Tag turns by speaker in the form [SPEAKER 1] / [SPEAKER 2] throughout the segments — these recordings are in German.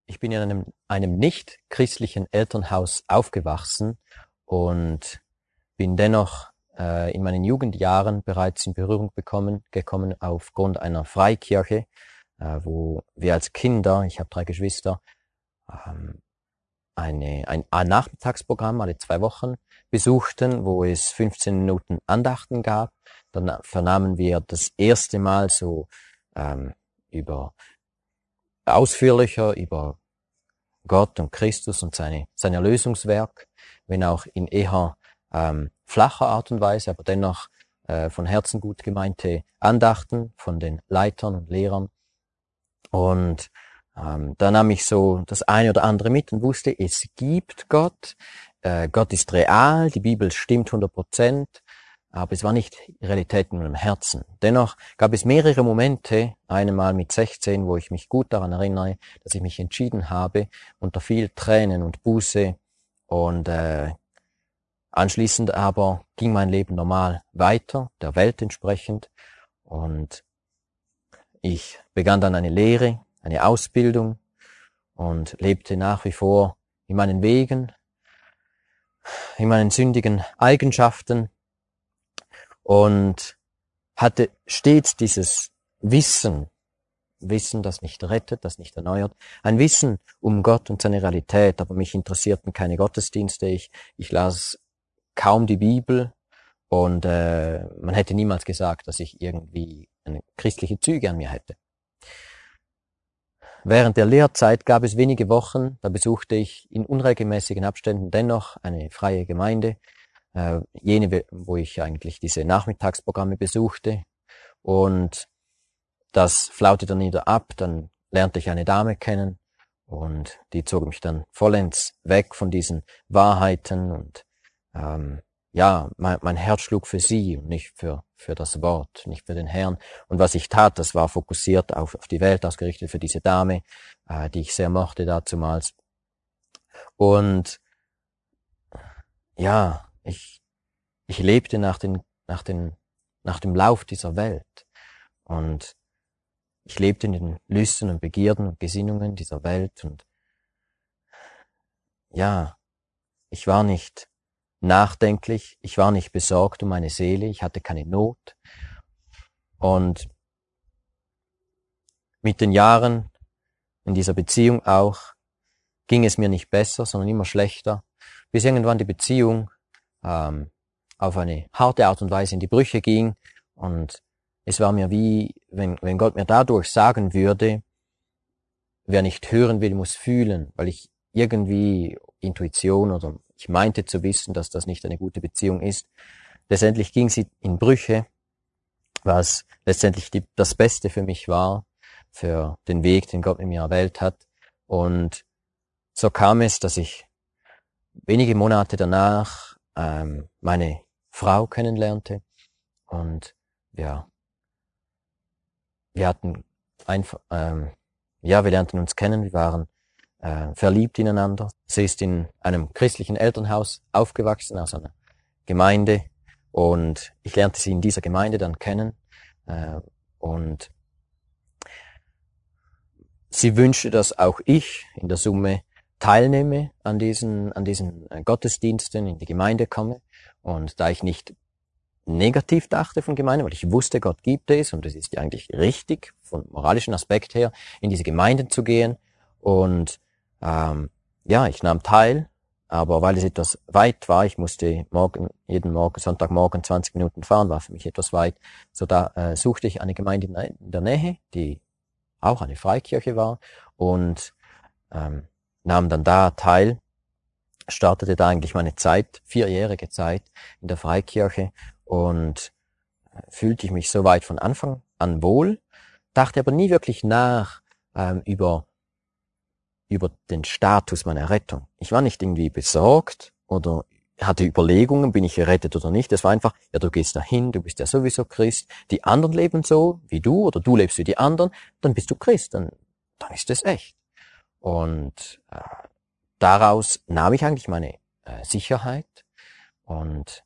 [SPEAKER 1] Ich bin in einem nicht christlichen Elternhaus aufgewachsen und bin dennoch in meinen Jugendjahren bereits in Berührung gekommen aufgrund einer Freikirche, wo wir als Kinder, ich habe 3 Geschwister, ein Nachmittagsprogramm alle 2 Wochen besuchten, wo es 15 Minuten Andachten gab. Dann vernahmen wir das erste Mal ausführlicher über Gott und Christus und sein Erlösungswerk, wenn auch in eher flacher Art und Weise, aber dennoch von Herzen gut gemeinte Andachten von den Leitern und Lehrern. Und da nahm ich so das eine oder andere mit und wusste, es gibt Gott, Gott ist real, die Bibel stimmt 100%, aber es war nicht Realität in meinem Herzen. Dennoch gab es mehrere Momente, einmal mit 16, wo ich mich gut daran erinnere, dass ich mich entschieden habe, unter viel Tränen und Buße, und anschließend aber ging mein Leben normal weiter, der Welt entsprechend, und ich begann dann eine Lehre, eine Ausbildung und lebte nach wie vor in meinen Wegen, in meinen sündigen Eigenschaften und hatte stets dieses Wissen, das nicht rettet, das nicht erneuert, ein Wissen um Gott und seine Realität, aber mich interessierten keine Gottesdienste, ich las kaum die Bibel und man hätte niemals gesagt, dass ich irgendwie eine christliche Züge an mir hätte. Während der Lehrzeit gab es wenige Wochen, da besuchte ich in unregelmäßigen Abständen dennoch eine freie Gemeinde, jene, wo ich eigentlich diese Nachmittagsprogramme besuchte, und das flaute dann wieder ab. Dann lernte ich eine Dame kennen und die zog mich dann vollends weg von diesen Wahrheiten und mein Herz schlug für sie und nicht für das Wort, nicht für den Herrn. Und was ich tat, das war fokussiert auf die Welt ausgerichtet, für diese Dame, die ich sehr mochte dazumals. Und ja, ich lebte nach dem Lauf dieser Welt, und ich lebte in den Lüsten und Begierden und Gesinnungen dieser Welt, und ja, ich war nicht nachdenklich, ich war nicht besorgt um meine Seele, ich hatte keine Not. Und mit den Jahren in dieser Beziehung auch ging es mir nicht besser, sondern immer schlechter, bis irgendwann die Beziehung auf eine harte Art und Weise in die Brüche ging, und es war mir wie, wenn Gott mir dadurch sagen würde, wer nicht hören will, muss fühlen, weil ich irgendwie Intuition oder ich meinte zu wissen, dass das nicht eine gute Beziehung ist. Letztendlich ging sie in Brüche, was letztendlich das Beste für mich war, für den Weg, den Gott mit mir erwählt hat. Und so kam es, dass ich wenige Monate danach meine Frau kennenlernte, und wir lernten uns kennen, wir waren verliebt ineinander. Sie ist in einem christlichen Elternhaus aufgewachsen, aus einer Gemeinde, und ich lernte sie in dieser Gemeinde dann kennen, und sie wünschte, dass auch ich in der Summe teilnehme an diesen Gottesdiensten, in die Gemeinde komme, und da ich nicht negativ dachte von Gemeinde, weil ich wusste, Gott gibt es und es ist ja eigentlich richtig, vom moralischen Aspekt her, in diese Gemeinden zu gehen, und ich nahm teil, aber weil es etwas weit war, ich musste jeden Morgen, Sonntagmorgen 20 Minuten fahren, war für mich etwas weit, so da suchte ich eine Gemeinde in der Nähe, die auch eine Freikirche war, und nahm dann da teil, startete da eigentlich meine 4-jährige Zeit in der Freikirche, und fühlte ich mich soweit von Anfang an wohl, dachte aber nie wirklich nach über den Status meiner Rettung. Ich war nicht irgendwie besorgt oder hatte Überlegungen, bin ich gerettet oder nicht. Es war einfach, ja, du gehst dahin, du bist ja sowieso Christ, die anderen leben so wie du oder du lebst wie die anderen, dann bist du Christ, dann ist es echt. Und daraus nahm ich eigentlich meine Sicherheit, und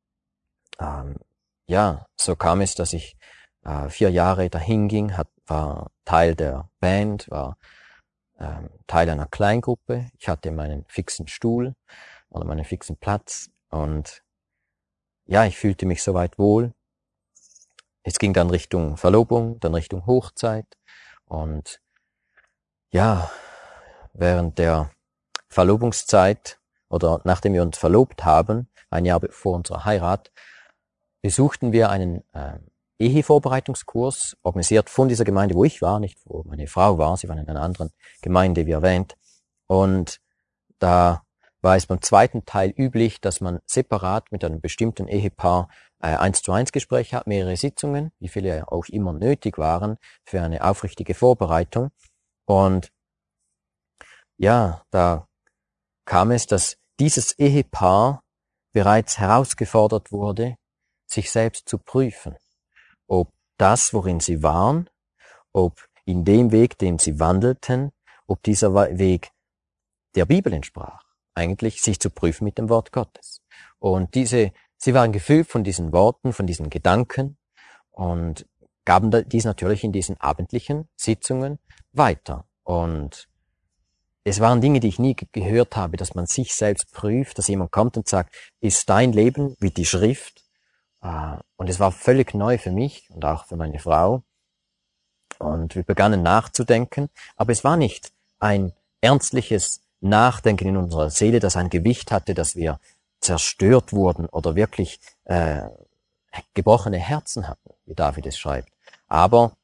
[SPEAKER 1] so kam es, dass ich 4 Jahre dahin ging, war Teil der Band, war Teil einer Kleingruppe. Ich hatte meinen fixen Stuhl oder meinen fixen Platz und ja, ich fühlte mich soweit wohl. Es ging dann Richtung Verlobung, dann Richtung Hochzeit und ja, während der Verlobungszeit oder nachdem wir uns verlobt haben, ein Jahr vor unserer Heirat, besuchten wir einen Ehevorbereitungskurs, organisiert von dieser Gemeinde, wo ich war, nicht wo meine Frau war, sie war in einer anderen Gemeinde, wie erwähnt. Und da war es beim zweiten Teil üblich, dass man separat mit einem bestimmten Ehepaar 1:1 Gespräche hat, mehrere Sitzungen, wie viele auch immer nötig waren, für eine aufrichtige Vorbereitung. Und ja, da kam es, dass dieses Ehepaar bereits herausgefordert wurde, sich selbst zu prüfen, ob das, worin sie waren, ob in dem Weg, den sie wandelten, ob dieser Weg der Bibel entsprach, eigentlich sich zu prüfen mit dem Wort Gottes. Und sie waren gefüllt von diesen Worten, von diesen Gedanken und gaben dies natürlich in diesen abendlichen Sitzungen weiter. Und es waren Dinge, die ich nie gehört habe, dass man sich selbst prüft, dass jemand kommt und sagt, ist dein Leben wie die Schrift? Und es war völlig neu für mich und auch für meine Frau. Und wir begannen nachzudenken, aber es war nicht ein ernstliches Nachdenken in unserer Seele, das ein Gewicht hatte, dass wir zerstört wurden oder wirklich gebrochene Herzen hatten, wie David es schreibt. Aber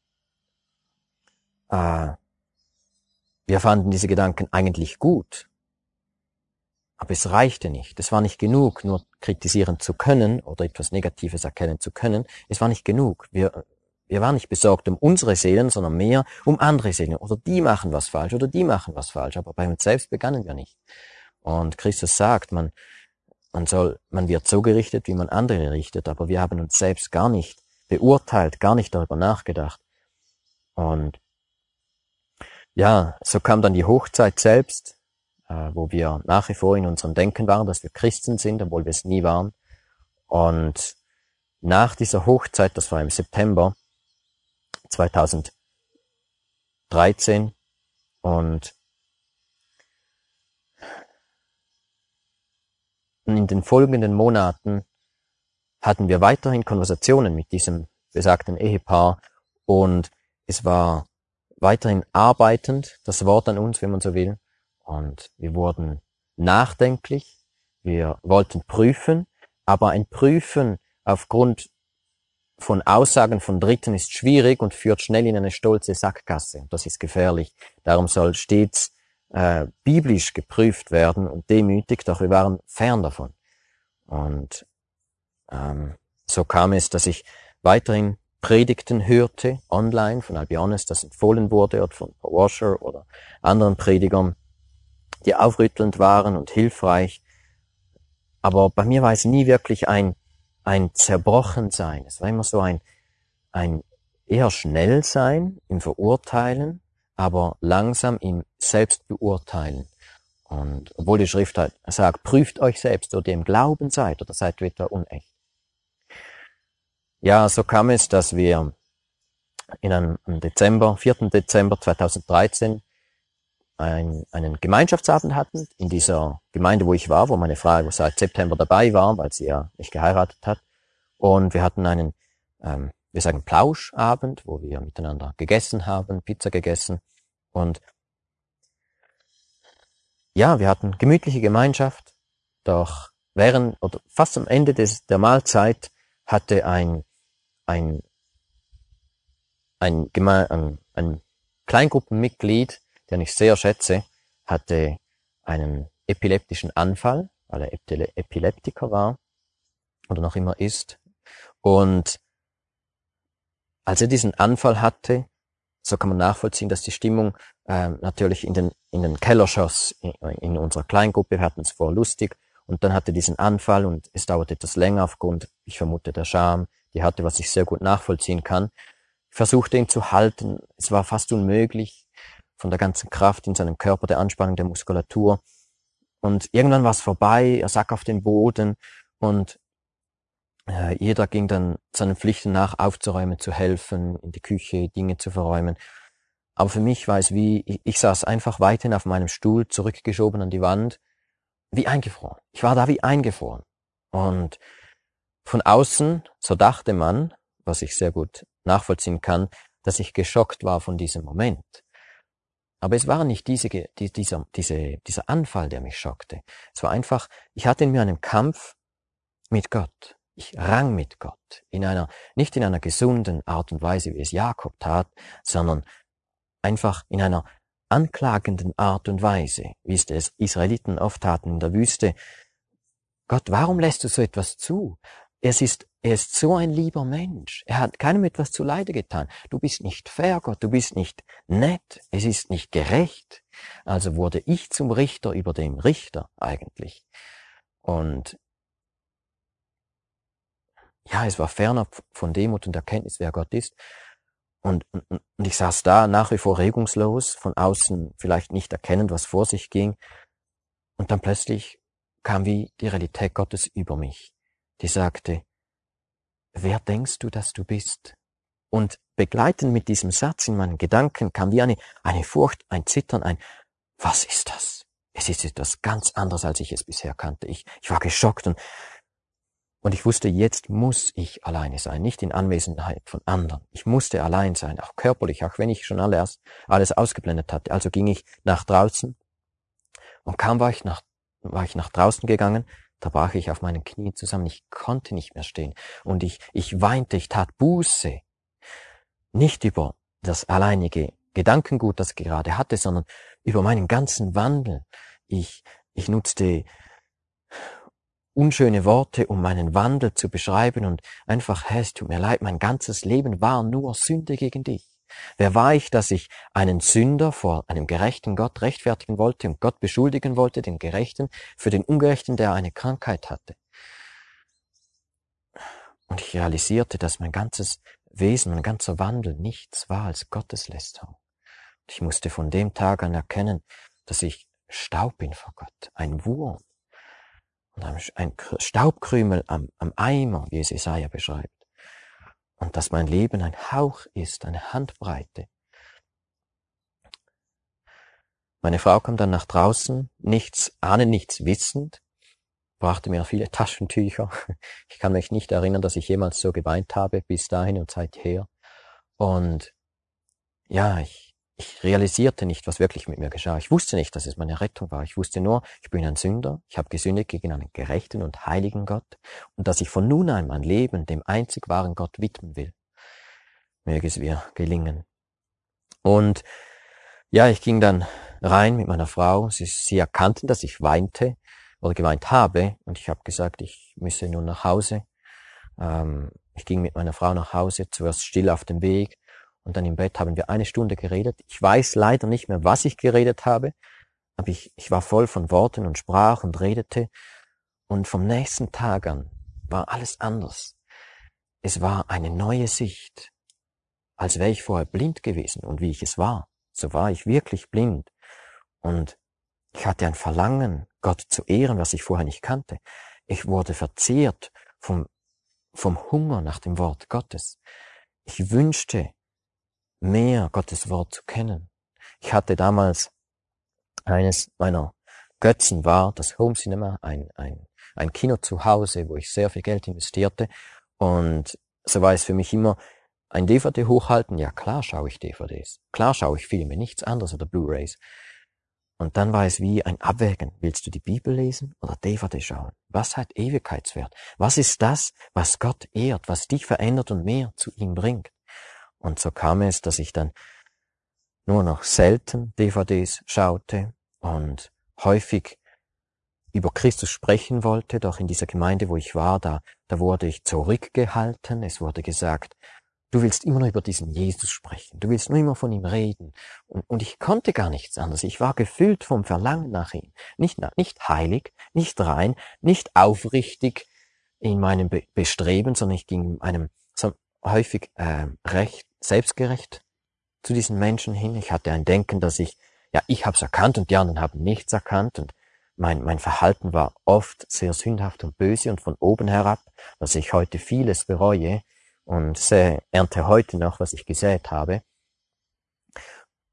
[SPEAKER 1] wir fanden diese Gedanken eigentlich gut. Aber es reichte nicht. Es war nicht genug, nur kritisieren zu können oder etwas Negatives erkennen zu können. Es war nicht genug. Wir waren nicht besorgt um unsere Seelen, sondern mehr um andere Seelen. Oder die machen was falsch, oder die machen was falsch. Aber bei uns selbst begannen wir nicht. Und Christus sagt, man wird so gerichtet, wie man andere richtet. Aber wir haben uns selbst gar nicht beurteilt, gar nicht darüber nachgedacht. Und ja, so kam dann die Hochzeit selbst, wo wir nach wie vor in unserem Denken waren, dass wir Christen sind, obwohl wir es nie waren. Und nach dieser Hochzeit, das war im September 2013, und in den folgenden Monaten hatten wir weiterhin Konversationen mit diesem besagten Ehepaar und es war weiterhin arbeitend, das Wort an uns, wenn man so will. Und wir wurden nachdenklich, wir wollten prüfen, aber ein Prüfen aufgrund von Aussagen von Dritten ist schwierig und führt schnell in eine stolze Sackgasse. Das ist gefährlich. Darum soll stets biblisch geprüft werden und demütig, doch wir waren fern davon. Und so kam es, dass ich weiterhin Predigten hörte, online von Albiones, das empfohlen wurde, oder von Washer oder anderen Predigern, die aufrüttelnd waren und hilfreich. Aber bei mir war es nie wirklich ein Zerbrochensein. Es war immer so ein eher Schnellsein im Verurteilen, aber langsam im Selbstbeurteilen. Und obwohl die Schrift halt sagt, prüft euch selbst, oder ihr im Glauben seid, oder seid ihr etwa unecht. Ja, so kam es, dass wir am 4. Dezember 2013 einen Gemeinschaftsabend hatten in dieser Gemeinde, wo ich war, wo meine Frau seit September dabei war, weil sie ja nicht geheiratet hat. Und wir hatten einen, wir sagen Plauschabend, wo wir miteinander gegessen haben, Pizza gegessen. Und ja, wir hatten gemütliche Gemeinschaft, doch fast am Ende der Mahlzeit hatte ein Kleingruppenmitglied, den ich sehr schätze, hatte einen epileptischen Anfall, weil er Epileptiker war oder noch immer ist. Und als er diesen Anfall hatte, so kann man nachvollziehen, dass die Stimmung natürlich in den Keller schoss in unserer Kleingruppe. Wir hatten es vor lustig. Und dann hatte diesen Anfall und es dauerte etwas länger aufgrund, ich vermute, der Scham, die hatte, was ich sehr gut nachvollziehen kann. Ich versuchte ihn zu halten. Es war fast unmöglich von der ganzen Kraft in seinem Körper, der Anspannung der Muskulatur. Und irgendwann war es vorbei, er sack auf den Boden und jeder ging dann seinen Pflichten nach, aufzuräumen, zu helfen, in die Küche Dinge zu verräumen. Aber für mich war es wie, ich saß einfach weiterhin auf meinem Stuhl, zurückgeschoben an die Wand, wie eingefroren. Ich war da wie eingefroren. Und von außen, so dachte man, was ich sehr gut nachvollziehen kann, dass ich geschockt war von diesem Moment. Aber es war nicht dieser Anfall, der mich schockte. Es war einfach, ich hatte in mir einen Kampf mit Gott. Ich rang mit Gott. Nicht in einer gesunden Art und Weise, wie es Jakob tat, sondern einfach in einer anklagenden Art und Weise, wie es die Israeliten oft taten in der Wüste. Gott, warum lässt du so etwas zu? Er ist so ein lieber Mensch. Er hat keinem etwas zuleide getan. Du bist nicht fair, Gott. Du bist nicht nett. Es ist nicht gerecht. Also wurde ich zum Richter über dem Richter eigentlich. Und ja, es war fernab von Demut und Erkenntnis, wer Gott ist. Und ich saß da nach wie vor regungslos, von außen vielleicht nicht erkennend, was vor sich ging. Und dann plötzlich kam wie die Realität Gottes über mich, die sagte, wer denkst du, dass du bist? Und begleitend mit diesem Satz in meinen Gedanken kam wie eine Furcht, ein Zittern, was ist das? Es ist etwas ganz anderes, als ich es bisher kannte. Ich war geschockt und ich wusste, jetzt muss ich alleine sein, nicht in Anwesenheit von anderen. Ich musste allein sein, auch körperlich, auch wenn ich schon alles ausgeblendet hatte. Also ging ich nach draußen und kaum war ich nach draußen gegangen, da brach ich auf meinen Knien zusammen. Ich konnte nicht mehr stehen und ich weinte, ich tat Buße. Nicht über das alleinige Gedankengut, das ich gerade hatte, sondern über meinen ganzen Wandel. Ich nutzte unschöne Worte, um meinen Wandel zu beschreiben und einfach, Herr, es tut mir leid, mein ganzes Leben war nur Sünde gegen dich. Wer war ich, dass ich einen Sünder vor einem gerechten Gott rechtfertigen wollte und Gott beschuldigen wollte, den Gerechten, für den Ungerechten, der eine Krankheit hatte? Und ich realisierte, dass mein ganzes Wesen, mein ganzer Wandel nichts war als Gotteslästerung. Und ich musste von dem Tag an erkennen, dass ich Staub bin vor Gott, ein Wurm und ein Staubkrümel am Eimer, wie es Jesaja beschreibt. Und dass mein Leben ein Hauch ist, eine Handbreite. Meine Frau kam dann nach draußen, nichts ahnend, nichts wissend, brachte mir viele Taschentücher. Ich kann mich nicht erinnern, dass ich jemals so geweint habe, bis dahin und seither. Und ja, ich realisierte nicht, was wirklich mit mir geschah. Ich wusste nicht, dass es meine Rettung war. Ich wusste nur, ich bin ein Sünder, ich habe gesündigt gegen einen gerechten und heiligen Gott und dass ich von nun an mein Leben dem einzig wahren Gott widmen will. Möge es mir gelingen. Und ja, ich ging dann rein mit meiner Frau. Sie erkannten, dass ich weinte oder geweint habe und ich habe gesagt, ich müsse nun nach Hause. Ich ging mit meiner Frau nach Hause, zuerst still auf dem Weg. Und dann im Bett haben wir 1 Stunde geredet. Ich weiß leider nicht mehr, was ich geredet habe, aber ich war voll von Worten und sprach und redete. Und vom nächsten Tag an war alles anders. Es war eine neue Sicht, als wäre ich vorher blind gewesen. Und wie ich es war, so war ich wirklich blind. Und ich hatte ein Verlangen, Gott zu ehren, was ich vorher nicht kannte. Ich wurde verzehrt vom Hunger nach dem Wort Gottes. Ich wünschte, mehr Gottes Wort zu kennen. Ich hatte damals, eines meiner Götzen war das Home Cinema, ein Kino zu Hause, wo ich sehr viel Geld investierte. Und so war es für mich immer ein DVD hochhalten. Ja, klar schaue ich DVDs. Klar schaue ich Filme, nichts anderes oder Blu-rays. Und dann war es wie ein Abwägen. Willst du die Bibel lesen oder DVD schauen? Was hat Ewigkeitswert? Was ist das, was Gott ehrt, was dich verändert und mehr zu ihm bringt? Und so kam es, dass ich dann nur noch selten DVDs schaute und häufig über Christus sprechen wollte, doch in dieser Gemeinde, wo ich war, da wurde ich zurückgehalten. Es wurde gesagt, du willst immer nur über diesen Jesus sprechen, du willst nur immer von ihm reden. Und ich konnte gar nichts anderes. Ich war gefüllt vom Verlangen nach ihm. Nicht heilig, nicht rein, nicht aufrichtig in meinem Bestreben, sondern ich ging in einem so häufig recht selbstgerecht zu diesen Menschen hin. Ich hatte ein Denken, dass ich habe es erkannt und die anderen haben nichts erkannt und mein Verhalten war oft sehr sündhaft und böse und von oben herab, dass ich heute vieles bereue und ernte heute noch, was ich gesät habe.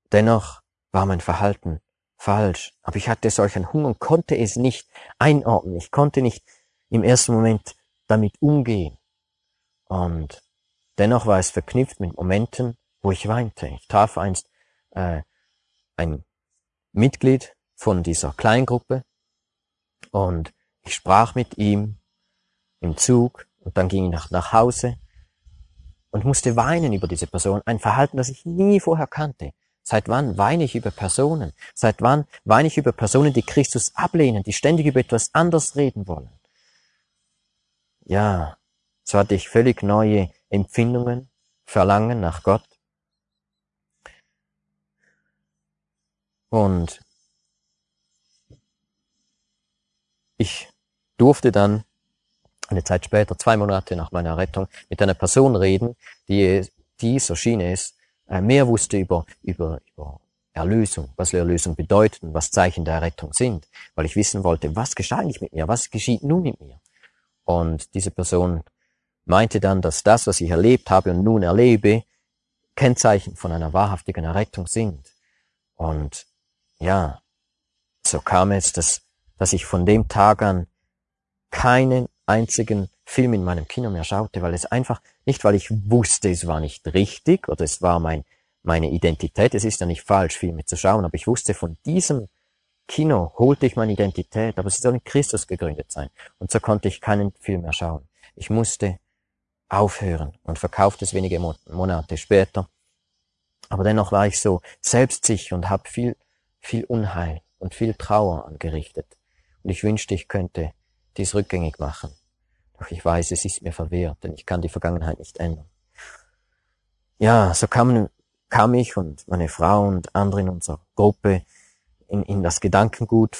[SPEAKER 1] dennoch war mein Verhalten falsch. Aber ich hatte solchen Hunger und konnte es nicht einordnen. Ich konnte nicht im ersten Moment damit umgehen. Und dennoch war es verknüpft mit Momenten, wo ich weinte. Ich traf einst ein Mitglied von dieser Kleingruppe und ich sprach mit ihm im Zug und dann ging ich nach Hause und musste weinen über diese Person. Ein Verhalten, das ich nie vorher kannte. Seit wann weine ich über Personen? Seit wann weine ich über Personen, die Christus ablehnen, die ständig über etwas anderes reden wollen? Ja, so hatte ich völlig neue Empfindungen, Verlangen nach Gott. Und ich durfte dann eine Zeit später, 2 Monate nach meiner Rettung, mit einer Person reden, die, so schien es, mehr wusste über Erlösung, was Erlösung bedeutet und was Zeichen der Errettung sind, weil ich wissen wollte, was geschah eigentlich mit mir, was geschieht nun mit mir. Und diese Person meinte dann, dass das, was ich erlebt habe und nun erlebe, Kennzeichen von einer wahrhaftigen Errettung sind. Und ja, so kam es, dass ich von dem Tag an keinen einzigen Film in meinem Kino mehr schaute, weil es einfach, nicht weil ich wusste, es war nicht richtig oder es war meine Identität, es ist ja nicht falsch, Filme zu schauen, aber ich wusste, von diesem Kino holte ich meine Identität, aber es soll in Christus gegründet sein. Und so konnte ich keinen Film mehr schauen. Ich musste aufhören und verkaufte es wenige Monate später. Aber dennoch war ich so selbstsicher und habe viel Unheil und viel Trauer angerichtet. Und ich wünschte, ich könnte dies rückgängig machen. Doch ich weiß, es ist mir verwehrt, denn ich kann die Vergangenheit nicht ändern. Ja, so kam ich und meine Frau und andere in unserer Gruppe in das Gedankengut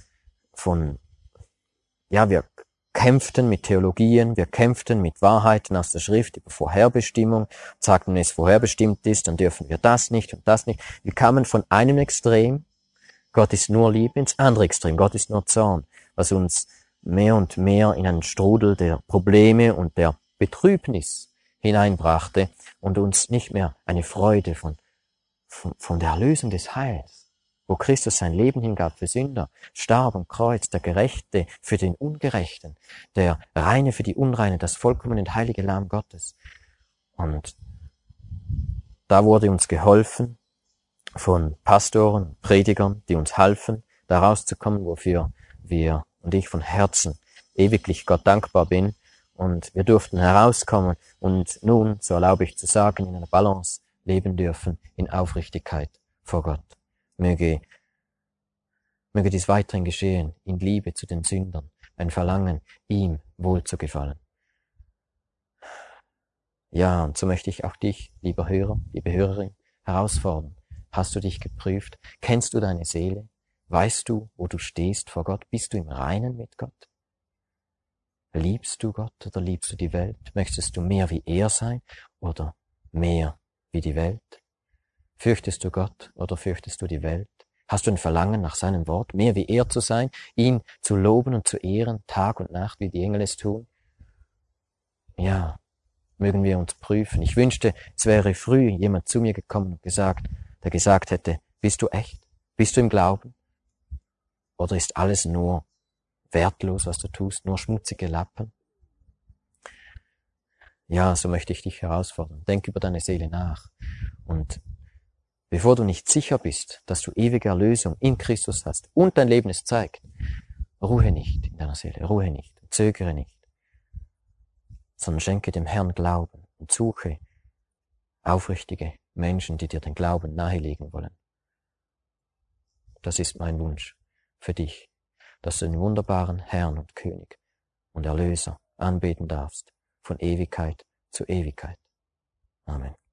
[SPEAKER 1] ja, wir kämpften mit Theologien, wir kämpften mit Wahrheiten aus der Schrift über Vorherbestimmung, sagten, wenn es vorherbestimmt ist, dann dürfen wir das nicht und das nicht. Wir kamen von einem Extrem, Gott ist nur Liebe, ins andere Extrem, Gott ist nur Zorn, was uns mehr und mehr in einen Strudel der Probleme und der Betrübnis hineinbrachte und uns nicht mehr eine Freude von der Erlösung des Heils, wo Christus sein Leben hingab für Sünder, starb am Kreuz, der Gerechte für den Ungerechten, der Reine für die Unreine, das vollkommene und heilige Lamm Gottes. Und da wurde uns geholfen von Pastoren, Predigern, die uns halfen, da rauszukommen, wofür wir und ich von Herzen ewiglich Gott dankbar bin. Und wir durften herauskommen und nun, so erlaube ich zu sagen, in einer Balance leben dürfen, in Aufrichtigkeit vor Gott. Möge dies weiterhin geschehen, in Liebe zu den Sündern, ein Verlangen, ihm wohl zu gefallen. Ja, und so möchte ich auch dich, lieber Hörer, liebe Hörerin, herausfordern. Hast du dich geprüft? Kennst du deine Seele? Weißt du, wo du stehst vor Gott? Bist du im Reinen mit Gott? Liebst du Gott oder liebst du die Welt? Möchtest du mehr wie er sein oder mehr wie die Welt? Fürchtest du Gott oder fürchtest du die Welt? Hast du ein Verlangen nach seinem Wort, mehr wie er zu sein, ihn zu loben und zu ehren, Tag und Nacht, wie die Engel es tun? Ja, mögen wir uns prüfen. Ich wünschte, es wäre früh jemand zu mir gekommen und der gesagt hätte, bist du echt? Bist du im Glauben? Oder ist alles nur wertlos, was du tust, nur schmutzige Lappen? Ja, so möchte ich dich herausfordern. Denk über deine Seele nach. Und bevor du nicht sicher bist, dass du ewige Erlösung in Christus hast und dein Leben es zeigt, ruhe nicht in deiner Seele, ruhe nicht, zögere nicht, sondern schenke dem Herrn Glauben und suche aufrichtige Menschen, die dir den Glauben nahelegen wollen. Das ist mein Wunsch für dich, dass du den wunderbaren Herrn und König und Erlöser anbeten darfst, von Ewigkeit zu Ewigkeit. Amen.